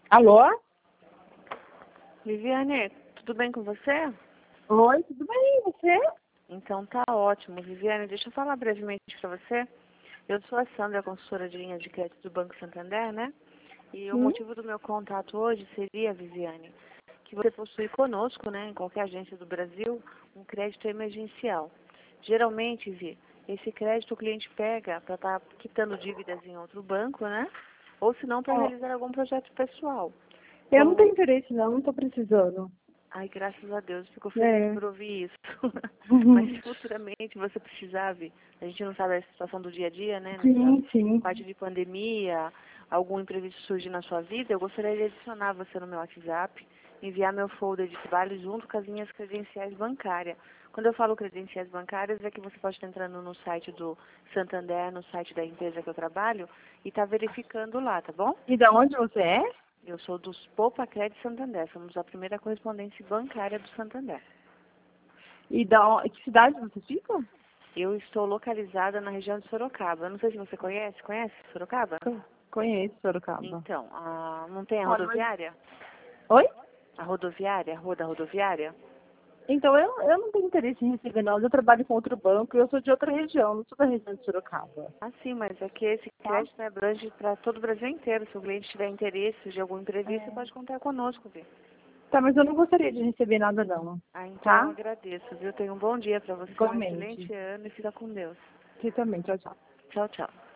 Alô? Viviane, tudo bem com você? Oi, tudo bem? E você? Então tá ótimo. Viviane, deixa eu falar brevemente para você. Eu sou a Sandra, consultora de linha de crédito do Banco Santander, né? E o Sim. motivo do meu contato hoje seria, Viviane, que você possui conosco, né, em qualquer agência do Brasil, um crédito emergencial. Geralmente, Vi, esse crédito o cliente pega para estar quitando dívidas em outro banco, né? Ou se não, para Ó, realizar algum projeto pessoal. eu não Como tenho interesse não tô precisando. Ai, graças a Deus, fico feliz É. por ouvir isso. Mas se futuramente você precisar, Vi, a gente não sabe a situação do dia a dia, né? Nessa Sim, sim. parte de pandemia, algum imprevisto surgir na sua vida, eu gostaria de adicionar você no meu WhatsApp, enviar meu folder de trabalho junto com as minhas credenciais bancárias. Quando eu falo credenciais bancárias, é que você pode estar entrando no site do Santander, no site da empresa que eu trabalho, e tá verificando lá, tá bom? E da onde você é? Eu sou dos Poupa Crédito Santander, somos a primeira correspondência bancária do Santander. E que cidade você fica? Eu estou localizada na região de Sorocaba. Eu não sei se você conhece. Conhece Sorocaba? Conheço Sorocaba. Então, não tem a Olha, mas... rodoviária? Oi? A rodoviária? A rua da rodoviária? Então, eu não tenho interesse em receber não. Eu trabalho com outro banco e eu sou de outra região, não sou da região de Sorocaba. Ah, sim, mas é que esse Tá? crédito abrange para todo o Brasil inteiro. Se o cliente tiver interesse de algum imprevisto, você É. pode contar conosco, viu? Tá, mas eu não gostaria de receber nada não. Ah, então eu Tá? agradeço, viu? Tenha um bom dia para você, um Igualmente. excelente ano e fica com Deus. Você também. Tchau, tchau. Tchau, tchau.